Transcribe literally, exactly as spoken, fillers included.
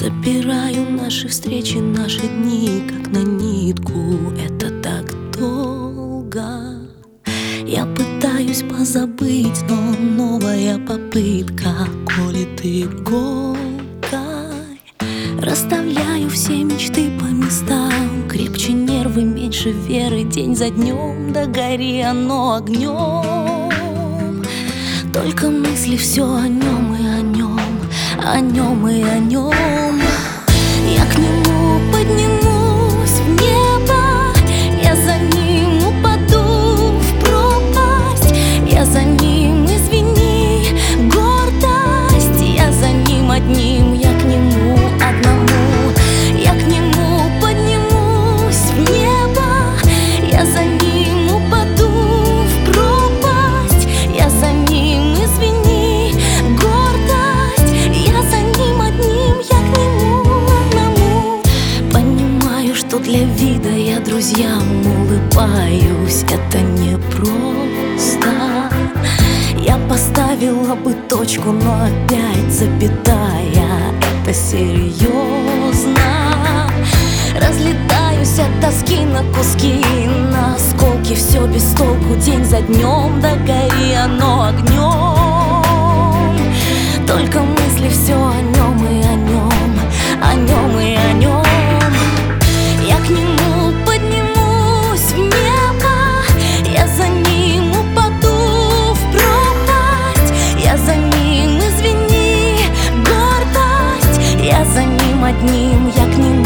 Собираю наши встречи, наши дни, как на нитку. Это так долго. Я пытаюсь позабыть, но новая попытка колет иголкой. Расставляю все мечты по местам. Крепче нервы, меньше веры. День за днем, да гори оно огнем. Только мысли все о нем и о нем, о нем и о нем. Я к нему поднимусь в небо, я за ним упаду в пропасть. Я за ним, извини, гордость. Я за ним одним, я к нему одному. Я к нему поднимусь в небо, я за ним упаду в пропасть. Я за ним, извини, гордость. Я за ним одним, я к нему одному. Понимаю, что для вида я друзьям улыбаюсь. Это не просто. Я поставила бы точку, но опять запятая. Это серьезно. Разлетаюсь от тоски на куски, на осколки, все без толку. День за днем, да гори оно огнем. Только мысли все о нем и о нем, о нем и о нем. Я к нему поднимусь в небо, я за ним упаду в пропасть. Я за ним, извини, гордость. Я за ним одним, я к нему